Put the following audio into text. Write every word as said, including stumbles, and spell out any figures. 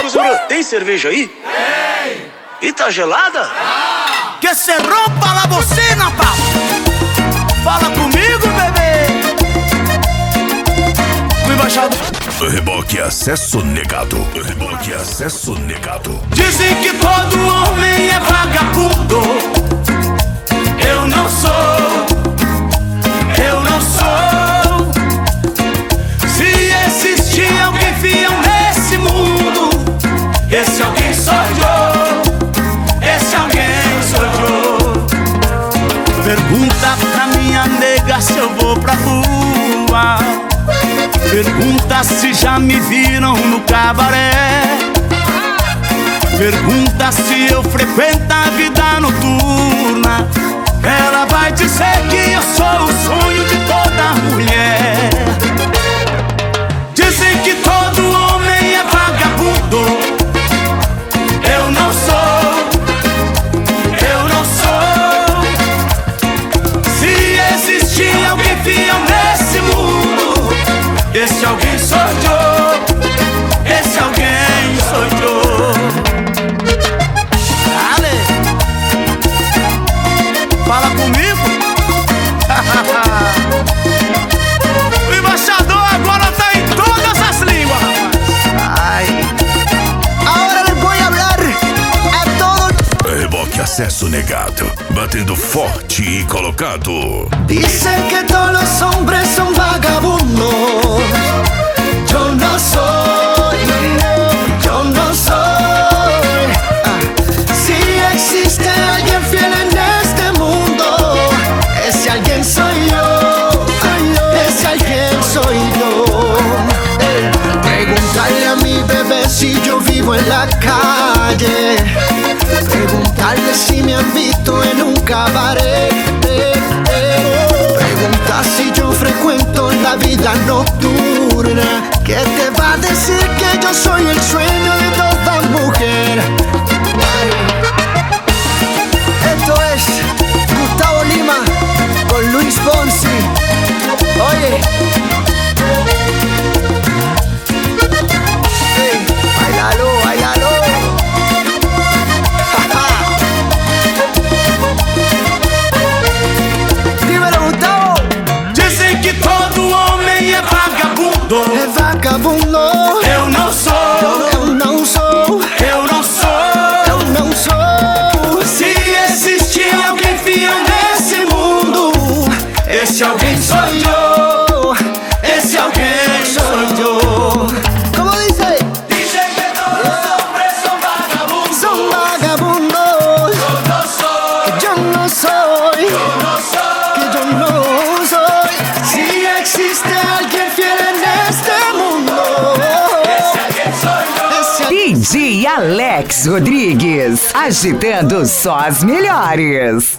Professora, tem cerveja aí? Tem! E tá gelada? Ah. Que se rompa la bocina, papo! Fala comigo, bebê! O embaixador... Reboque acesso negado. Reboque acesso negado. Dizem que todo homem é vagabundo. Eu não sou. Eu não sou. Se existir alguém fiel nesse mundo, esse alguém sou eu. Esse alguém sou eu. Pergunta pra minha nega se eu vou pra rua. Pergunta se já me viram no cabaré. Pergunta se eu frequento a vida noturna. Ela vai dizer que eu sou o sonho de toda mulher. Dizem que todo homem é vagabundo. Eu não sou. Eu não sou. Se existir alguém fiel nesse mundo, esse alguém sou eu. Esse alguém sou eu. Dale. Fala comigo. O embaixador agora tá em todas as línguas, rapaz. Ai. Agora les voy a hablar a todos. Reboque acesso negado. Batendo forte e colocado. Dicen que todos los hombres son vagabundos. Yo no soy, yo no soy. Ah, si existe alguien fiel en este mundo, ese alguien soy yo. Ese alguien soy yo. Eh, preguntarle a mi bebé si yo vivo en la calle. Preguntarle si me han visto en un cabaret. Eh, eh. Pregunta si yo frecuento la vida nocturna. ¿Qué te va a decir que yo soy el sueño de toda mujer? Ay. Esto es Gustavo Lima con Luis Fonsi. Oye. Hey, bailalo, bailalo. Dímelo, Gustavo. Dicen que todo homem é vagabundo. É vagabundo. Eu não sou. Eu não sou. Eu não sou. Eu não sou. Se existir alguém fiel nesse mundo, esse alguém sou eu. Esse alguém sou eu. Como dice? Dicen que todos los hombres son vagabundos. Son vagabundos. Yo no soy. Yo no soy. Yo no soy. Que yo no soy. Si existe alguien fiel en este mundo, esse alguien soy yo. D J Alex Rodrigues, agitando só as melhores.